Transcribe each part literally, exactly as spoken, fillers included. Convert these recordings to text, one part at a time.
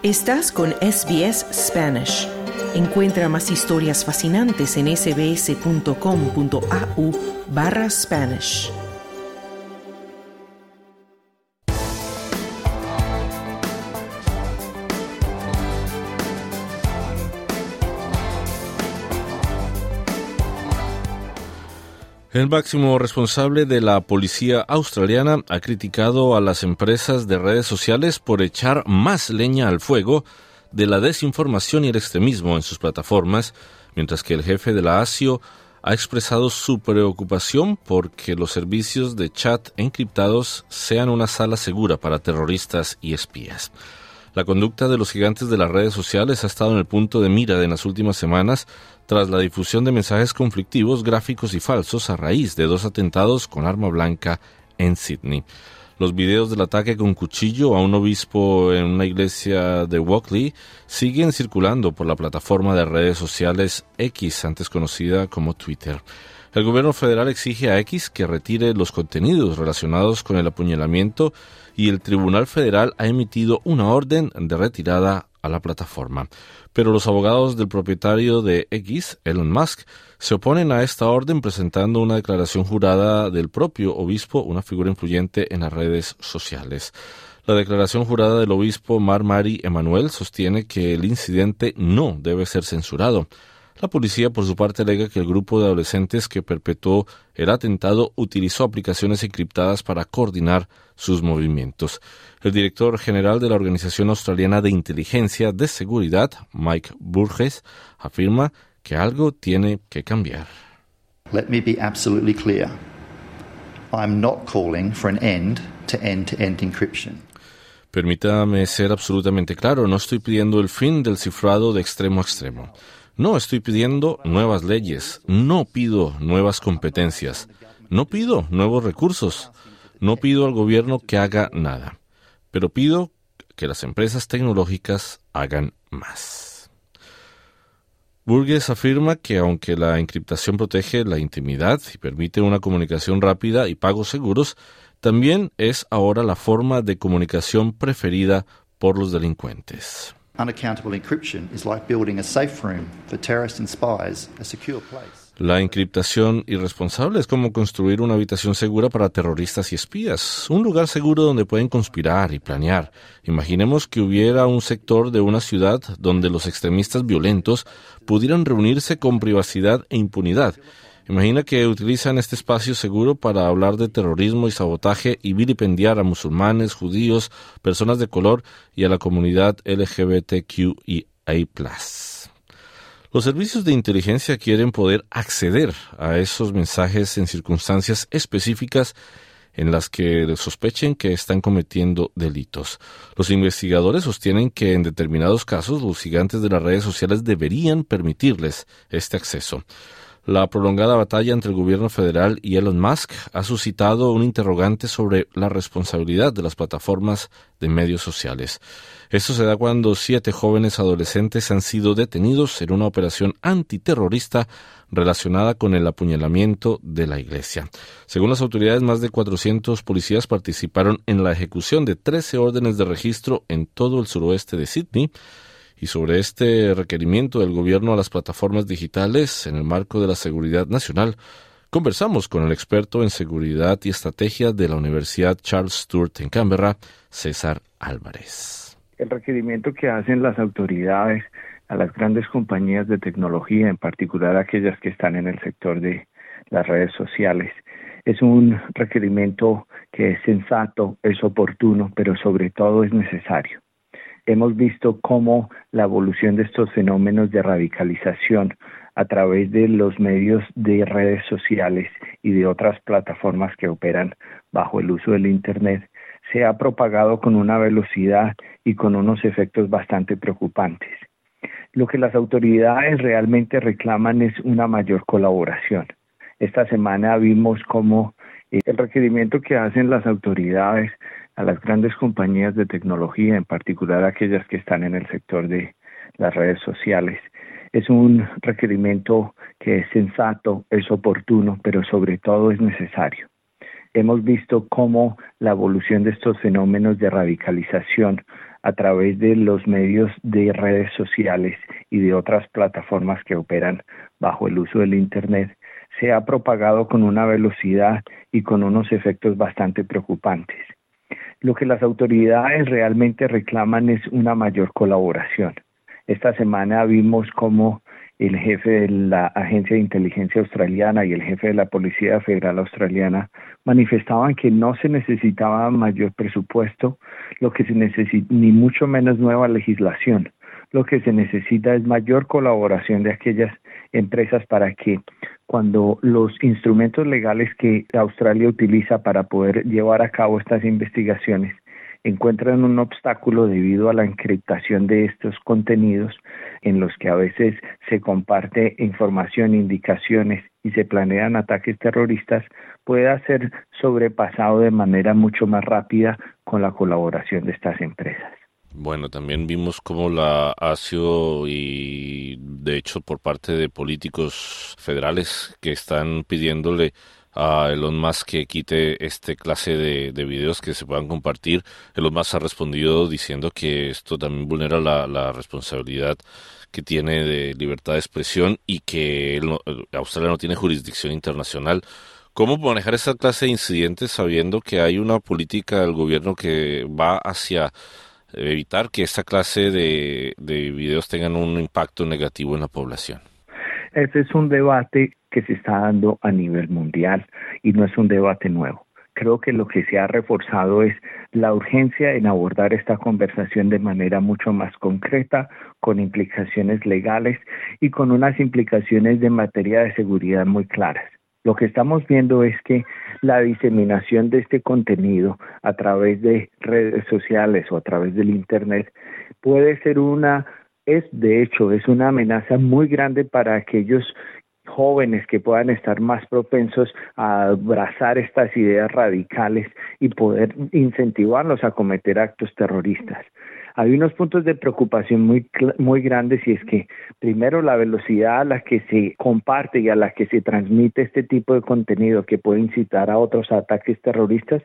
Estás con S B S Spanish. Encuentra más historias fascinantes en sbs.com.au barra Spanish. El máximo responsable de la policía australiana ha criticado a las empresas de redes sociales por echar más leña al fuego de la desinformación y el extremismo en sus plataformas, mientras que el jefe de la ASIO ha expresado su preocupación por que los servicios de chat encriptados sean una sala segura para terroristas y espías. La conducta de los gigantes de las redes sociales ha estado en el punto de mira en las últimas semanas tras la difusión de mensajes conflictivos, gráficos y falsos a raíz de dos atentados con arma blanca en Sydney. Los videos del ataque con cuchillo a un obispo en una iglesia de Walkley siguen circulando por la plataforma de redes sociales X, antes conocida como Twitter. El gobierno federal exige a X que retire los contenidos relacionados con el apuñalamiento y el Tribunal Federal ha emitido una orden de retirada a la plataforma. Pero los abogados del propietario de X, Elon Musk, se oponen a esta orden presentando una declaración jurada del propio obispo, una figura influyente en las redes sociales. La declaración jurada del obispo Mar Mari Emanuel sostiene que el incidente no debe ser censurado. La policía, por su parte, alega que el grupo de adolescentes que perpetró el atentado utilizó aplicaciones encriptadas para coordinar sus movimientos. El director general de la Organización Australiana de Inteligencia de Seguridad, Mike Burgess, afirma que algo tiene que cambiar. Let me be absolutely clear. I'm not calling for an end to end-to-end encryption. Permítame ser absolutamente claro, no estoy pidiendo el fin del cifrado de extremo a extremo. No estoy pidiendo nuevas leyes, no pido nuevas competencias, no pido nuevos recursos, no pido al gobierno que haga nada, pero pido que las empresas tecnológicas hagan más. Burgess afirma que aunque la encriptación protege la intimidad y permite una comunicación rápida y pagos seguros, también es ahora la forma de comunicación preferida por los delincuentes. Unaccountable encryption is like building a safe room for terrorists and spies, a secure place. La encriptación irresponsable es como construir una habitación segura para terroristas y espías, un lugar seguro donde pueden conspirar y planear. Imaginemos que hubiera un sector de una ciudad donde los extremistas violentos pudieran reunirse con privacidad e impunidad. Imagina que utilizan este espacio seguro para hablar de terrorismo y sabotaje y vilipendiar a musulmanes, judíos, personas de color y a la comunidad L G B T Q I A plus. Los servicios de inteligencia quieren poder acceder a esos mensajes en circunstancias específicas en las que sospechen que están cometiendo delitos. Los investigadores sostienen que en determinados casos los gigantes de las redes sociales deberían permitirles este acceso. La prolongada batalla entre el gobierno federal y Elon Musk ha suscitado un interrogante sobre la responsabilidad de las plataformas de medios sociales. Esto se da cuando siete jóvenes adolescentes han sido detenidos en una operación antiterrorista relacionada con el apuñalamiento de la iglesia. Según las autoridades, más de cuatrocientos policías participaron en la ejecución de trece órdenes de registro en todo el suroeste de Sydney. Y sobre este requerimiento del gobierno a las plataformas digitales en el marco de la seguridad nacional, conversamos con el experto en seguridad y estrategia de la Universidad Charles Sturt en Canberra, César Álvarez. El requerimiento que hacen las autoridades a las grandes compañías de tecnología, en particular aquellas que están en el sector de las redes sociales, es un requerimiento que es sensato, es oportuno, pero sobre todo es necesario. Hemos visto cómo la evolución de estos fenómenos de radicalización a través de los medios de redes sociales y de otras plataformas que operan bajo el uso del Internet se ha propagado con una velocidad y con unos efectos bastante preocupantes. Lo que las autoridades realmente reclaman es una mayor colaboración. Esta semana vimos cómo el requerimiento que hacen las autoridades a las grandes compañías de tecnología, en particular aquellas que están en el sector de las redes sociales, es un requerimiento que es sensato, es oportuno, pero sobre todo es necesario. Hemos visto cómo la evolución de estos fenómenos de radicalización a través de los medios de redes sociales y de otras plataformas que operan bajo el uso del Internet se ha propagado con una velocidad y con unos efectos bastante preocupantes. Lo que las autoridades realmente reclaman es una mayor colaboración. Esta semana vimos cómo el jefe de la Agencia de Inteligencia Australiana y el jefe de la Policía Federal Australiana manifestaban que no se necesitaba mayor presupuesto, lo que se necesita, ni mucho menos nueva legislación. Lo que se necesita es mayor colaboración de aquellas empresas para que cuando los instrumentos legales que Australia utiliza para poder llevar a cabo estas investigaciones encuentran un obstáculo debido a la encriptación de estos contenidos en los que a veces se comparte información, indicaciones y se planean ataques terroristas, pueda ser sobrepasado de manera mucho más rápida con la colaboración de estas empresas. Bueno, también vimos cómo la ha sido, y de hecho por parte de políticos federales que están pidiéndole a Elon Musk que quite este clase de, de videos que se puedan compartir. Elon Musk ha respondido diciendo que esto también vulnera la, la responsabilidad que tiene de libertad de expresión y que él no, Australia no tiene jurisdicción internacional. ¿Cómo manejar esta clase de incidentes sabiendo que hay una política del gobierno que va hacia evitar que esta clase de, de videos tengan un impacto negativo en la población? Este es un debate que se está dando a nivel mundial y no es un debate nuevo. Creo que lo que se ha reforzado es la urgencia en abordar esta conversación de manera mucho más concreta, con implicaciones legales y con unas implicaciones de materia de seguridad muy claras. Lo que estamos viendo es que la diseminación de este contenido a través de redes sociales o a través del Internet puede ser una, es de hecho, es una amenaza muy grande para aquellos jóvenes que puedan estar más propensos a abrazar estas ideas radicales y poder incentivarlos a cometer actos terroristas. Hay unos puntos de preocupación muy muy grandes y es que, primero, la velocidad a la que se comparte y a la que se transmite este tipo de contenido que puede incitar a otros ataques terroristas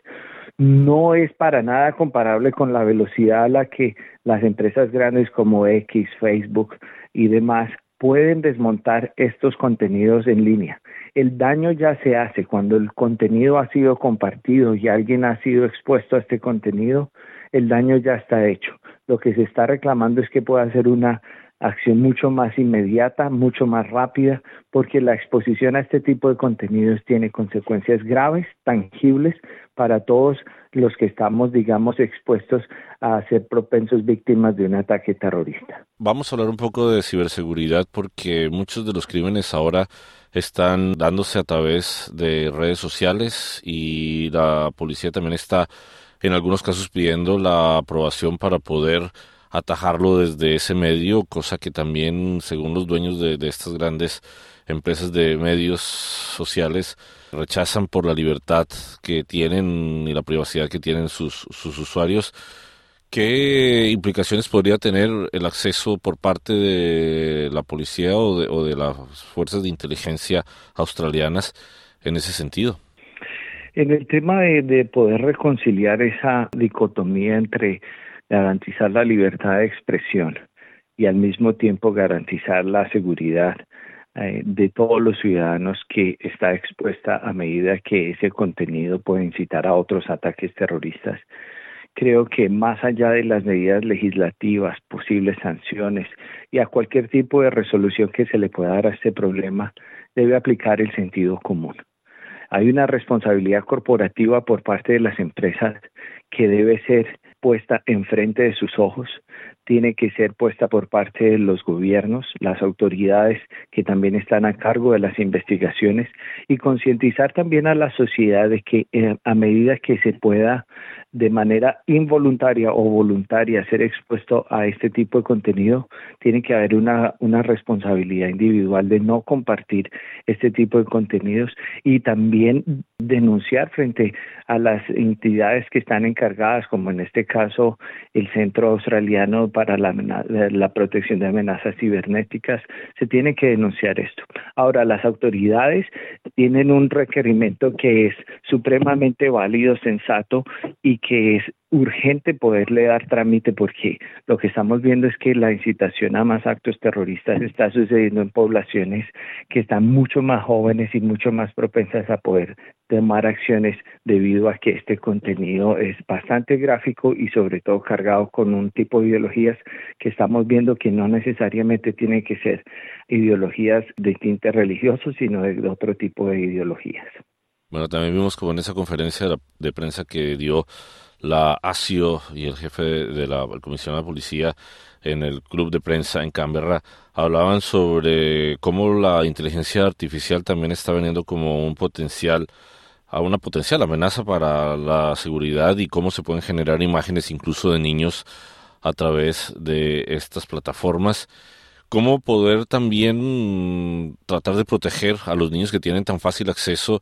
no es para nada comparable con la velocidad a la que las empresas grandes como X, Facebook y demás pueden desmontar estos contenidos en línea. El daño ya se hace cuando el contenido ha sido compartido y alguien ha sido expuesto a este contenido, el daño ya está hecho. Lo que se está reclamando es que pueda ser una acción mucho más inmediata, mucho más rápida, porque la exposición a este tipo de contenidos tiene consecuencias graves, tangibles, para todos los que estamos, digamos, expuestos a ser propensos víctimas de un ataque terrorista. Vamos a hablar un poco de ciberseguridad porque muchos de los crímenes ahora están dándose a través de redes sociales y la policía también está en algunos casos pidiendo la aprobación para poder atajarlo desde ese medio, cosa que también, según los dueños de, de estas grandes empresas de medios sociales, rechazan por la libertad que tienen y la privacidad que tienen sus, sus usuarios. ¿Qué implicaciones podría tener el acceso por parte de la policía o de, o de las fuerzas de inteligencia australianas en ese sentido? En el tema de, de poder reconciliar esa dicotomía entre garantizar la libertad de expresión y al mismo tiempo garantizar la seguridad eh, de todos los ciudadanos que está expuesta a medida que ese contenido puede incitar a otros ataques terroristas, creo que más allá de las medidas legislativas, posibles sanciones y a cualquier tipo de resolución que se le pueda dar a este problema, debe aplicar el sentido común. Hay una responsabilidad corporativa por parte de las empresas que debe ser puesta enfrente de sus ojos, tiene que ser puesta por parte de los gobiernos, las autoridades que también están a cargo de las investigaciones y concientizar también a la sociedad de que eh, a medida que se pueda de manera involuntaria o voluntaria ser expuesto a este tipo de contenido, tiene que haber una, una responsabilidad individual de no compartir este tipo de contenidos y también denunciar frente a las entidades que están encargadas, como en este caso el Centro Australiano para la, la Protección de Amenazas Cibernéticas, se tiene que denunciar esto. Ahora, las autoridades tienen un requerimiento que es supremamente válido, sensato y que es urgente poderle dar trámite, porque lo que estamos viendo es que la incitación a más actos terroristas está sucediendo en poblaciones que están mucho más jóvenes y mucho más propensas a poder tomar acciones, debido a que este contenido es bastante gráfico y sobre todo cargado con un tipo de ideologías que estamos viendo que no necesariamente tienen que ser ideologías de tinte religioso, sino de otro tipo de ideologías. Bueno, también vimos como en esa conferencia de prensa que dio la ASIO y el jefe de la Comisión de la Policía en el club de prensa en Canberra hablaban sobre cómo la inteligencia artificial también está veniendo como un potencial, a una potencial amenaza para la seguridad, y cómo se pueden generar imágenes incluso de niños a través de estas plataformas. Cómo poder también tratar de proteger a los niños que tienen tan fácil acceso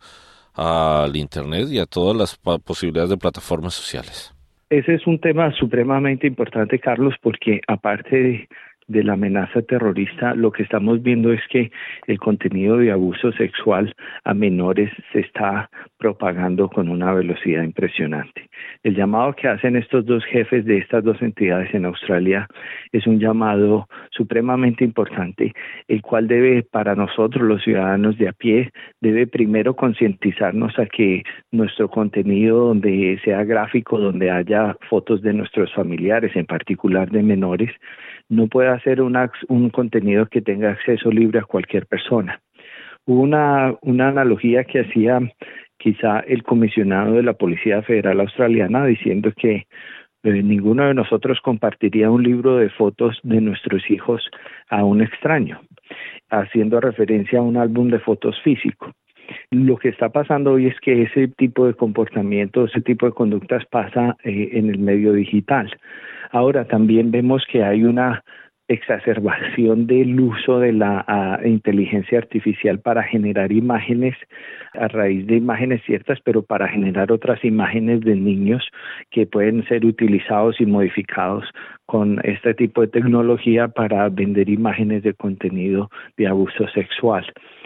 al Internet y a todas las posibilidades de plataformas sociales. Ese es un tema supremamente importante, Carlos, porque aparte de, de la amenaza terrorista, lo que estamos viendo es que el contenido de abuso sexual a menores se está propagando con una velocidad impresionante. El llamado que hacen estos dos jefes de estas dos entidades en Australia es un llamado supremamente importante, el cual debe, para nosotros los ciudadanos de a pie, debe primero concientizarnos a que nuestro contenido, donde sea gráfico, donde haya fotos de nuestros familiares, en particular de menores, no puede ser una, un contenido que tenga acceso libre a cualquier persona. Hubo una, una analogía que hacía quizá el comisionado de la Policía Federal Australiana, diciendo que eh, ninguno de nosotros compartiría un libro de fotos de nuestros hijos a un extraño, haciendo referencia a un álbum de fotos físico. Lo que está pasando hoy es que ese tipo de comportamiento, ese tipo de conductas pasa eh, en el medio digital. Ahora también vemos que hay una exacerbación del uso de la uh, inteligencia artificial para generar imágenes a raíz de imágenes ciertas, pero para generar otras imágenes de niños que pueden ser utilizados y modificados con este tipo de tecnología para vender imágenes de contenido de abuso sexual.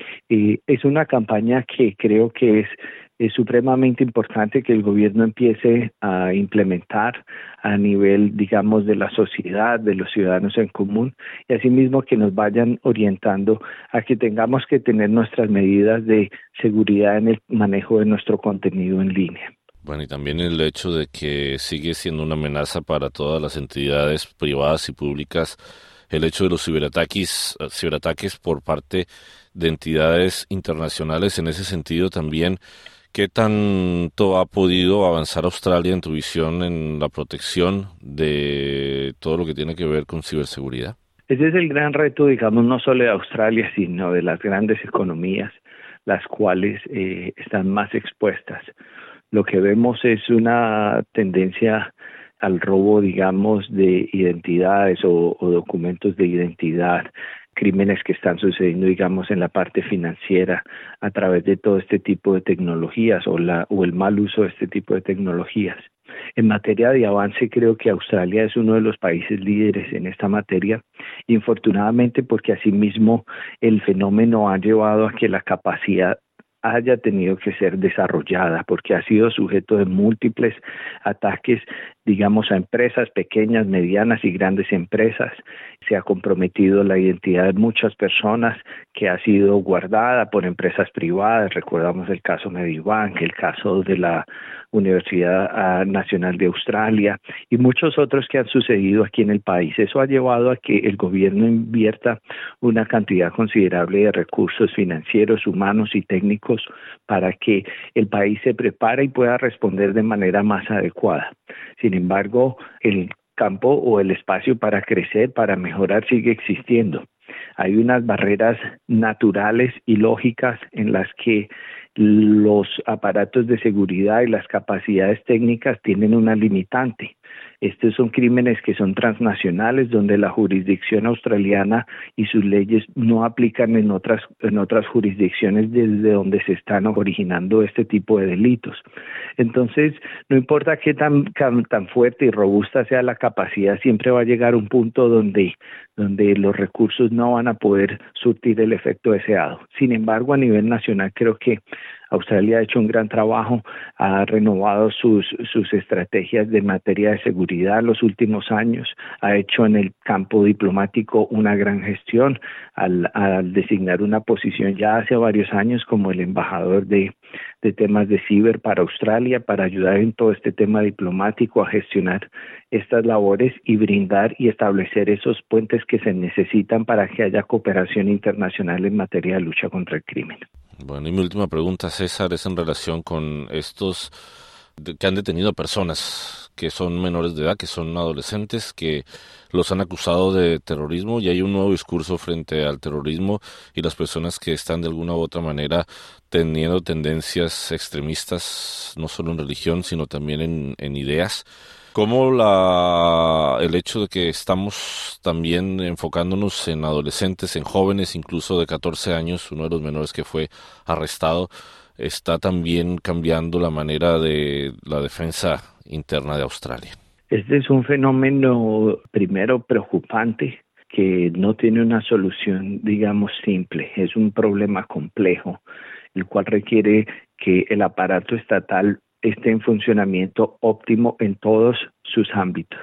Y es una campaña que creo que es Es supremamente importante que el gobierno empiece a implementar a nivel, digamos, de la sociedad, de los ciudadanos en común, y asimismo que nos vayan orientando a que tengamos que tener nuestras medidas de seguridad en el manejo de nuestro contenido en línea. Bueno, y también el hecho de que sigue siendo una amenaza para todas las entidades privadas y públicas el hecho de los ciberataques, ciberataques por parte de entidades internacionales. En ese sentido también, ¿qué tanto ha podido avanzar Australia en tu visión en la protección de todo lo que tiene que ver con ciberseguridad? Ese es el gran reto, digamos, no solo de Australia, sino de las grandes economías, las cuales eh, están más expuestas. Lo que vemos es una tendencia al robo, digamos, de identidades o, o documentos de identidad, crímenes que están sucediendo, digamos, en la parte financiera a través de todo este tipo de tecnologías o, la, o el mal uso de este tipo de tecnologías. En materia de avance, creo que Australia es uno de los países líderes en esta materia, infortunadamente porque asimismo el fenómeno ha llevado a que la capacidad haya tenido que ser desarrollada, porque ha sido sujeto de múltiples ataques, digamos, a empresas pequeñas, medianas y grandes empresas. Se ha comprometido la identidad de muchas personas, que ha sido guardada por empresas privadas. Recordamos el caso Medibank, el caso de la Universidad Nacional de Australia y muchos otros que han sucedido aquí en el país. Eso ha llevado a que el gobierno invierta una cantidad considerable de recursos financieros, humanos y técnicos para que el país se prepare y pueda responder de manera más adecuada. Sin embargo, el campo o el espacio para crecer, para mejorar, sigue existiendo. Hay unas barreras naturales y lógicas en las que los aparatos de seguridad y las capacidades técnicas tienen una limitante. Estos son crímenes que son transnacionales, donde la jurisdicción australiana y sus leyes no aplican en otras, en otras jurisdicciones desde donde se están originando este tipo de delitos. Entonces, no importa qué tan, tan fuerte y robusta sea la capacidad, siempre va a llegar un punto donde, donde los recursos no van a poder surtir el efecto deseado. Sin embargo, a nivel nacional creo que Australia ha hecho un gran trabajo, ha renovado sus, sus estrategias de materia de seguridad en los últimos años, ha hecho en el campo diplomático una gran gestión al, al designar una posición ya hace varios años como el embajador de, de temas de ciber para Australia, para ayudar en todo este tema diplomático a gestionar estas labores y brindar y establecer esos puentes que se necesitan para que haya cooperación internacional en materia de lucha contra el crimen. Bueno, y mi última pregunta, César, es en relación con estos que han detenido a personas que son menores de edad, que son adolescentes, que los han acusado de terrorismo, y hay un nuevo discurso frente al terrorismo y las personas que están de alguna u otra manera teniendo tendencias extremistas, no solo en religión, sino también en, en ideas. ¿Cómo la, el hecho de que estamos también enfocándonos en adolescentes, en jóvenes, incluso de catorce años, uno de los menores que fue arrestado, está también cambiando la manera de la defensa interna de Australia? Este es un fenómeno, primero, preocupante, que no tiene una solución, digamos, simple. Es un problema complejo, el cual requiere que el aparato estatal esté en funcionamiento óptimo en todos sus ámbitos.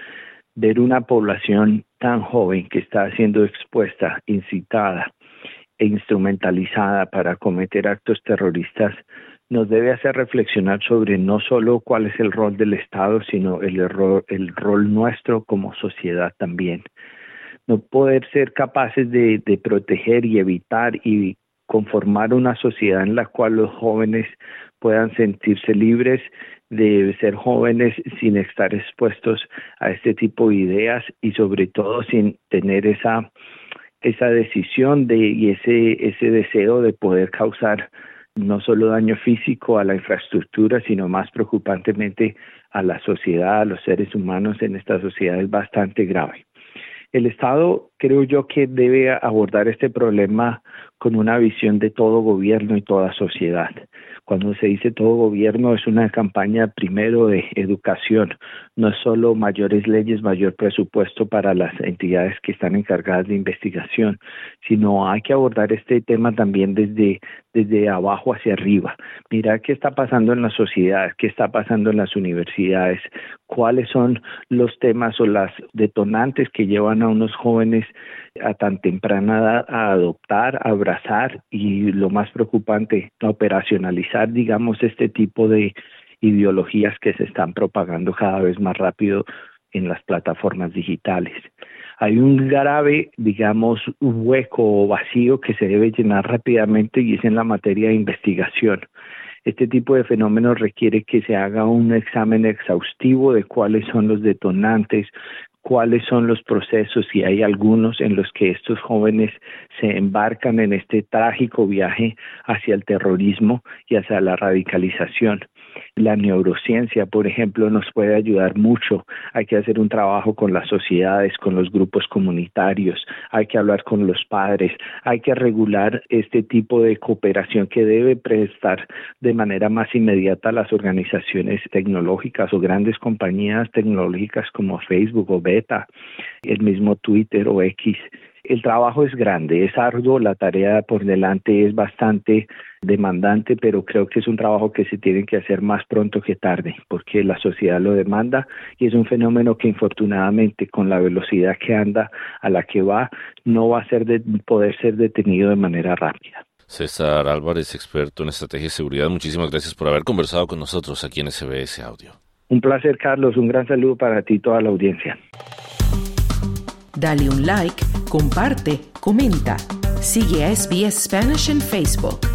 Ver una población tan joven que está siendo expuesta, incitada e instrumentalizada para cometer actos terroristas nos debe hacer reflexionar sobre no solo cuál es el rol del Estado, sino el, error, el rol nuestro como sociedad también. No poder ser capaces de, de proteger y evitar y conformar una sociedad en la cual los jóvenes puedan sentirse libres de ser jóvenes sin estar expuestos a este tipo de ideas y sobre todo sin tener esa, esa decisión de, y ese, ese deseo de poder causar no solo daño físico a la infraestructura, sino más preocupantemente a la sociedad, a los seres humanos en esta sociedad es bastante grave. El Estado, creo yo, que debe abordar este problema con una visión de todo gobierno y toda sociedad. Cuando se dice todo gobierno, es una campaña primero de educación, no es solo mayores leyes, mayor presupuesto para las entidades que están encargadas de investigación, sino hay que abordar este tema también desde, desde abajo hacia arriba. Mirar qué está pasando en la sociedad, qué está pasando en las universidades, cuáles son los temas o las detonantes que llevan a unos jóvenes a tan temprana edad a adoptar, a abrazar y, lo más preocupante, a operacionalizar, digamos, este tipo de ideologías que se están propagando cada vez más rápido en las plataformas digitales. Hay un grave, digamos, hueco o vacío que se debe llenar rápidamente y es en la materia de investigación. Este tipo de fenómenos requiere que se haga un examen exhaustivo de cuáles son los detonantes, cuáles son los procesos, y hay algunos en los que estos jóvenes se embarcan en este trágico viaje hacia el terrorismo y hacia la radicalización. La neurociencia, por ejemplo, nos puede ayudar mucho. Hay que hacer un trabajo con las sociedades, con los grupos comunitarios, hay que hablar con los padres, hay que regular este tipo de cooperación que debe prestar de manera más inmediata a las organizaciones tecnológicas o grandes compañías tecnológicas como Facebook o Beta, el mismo Twitter o X. El trabajo es grande, es arduo, la tarea por delante es bastante demandante, pero creo que es un trabajo que se tiene que hacer más pronto que tarde, porque la sociedad lo demanda y es un fenómeno que infortunadamente con la velocidad que anda, a la que va, no va a ser de poder ser detenido de manera rápida. César Álvarez, experto en estrategia y seguridad, muchísimas gracias por haber conversado con nosotros aquí en S B S Audio. Un placer, Carlos, un gran saludo para ti y toda la audiencia. Dale un like, comparte, comenta. Sigue a S B S Spanish en Facebook.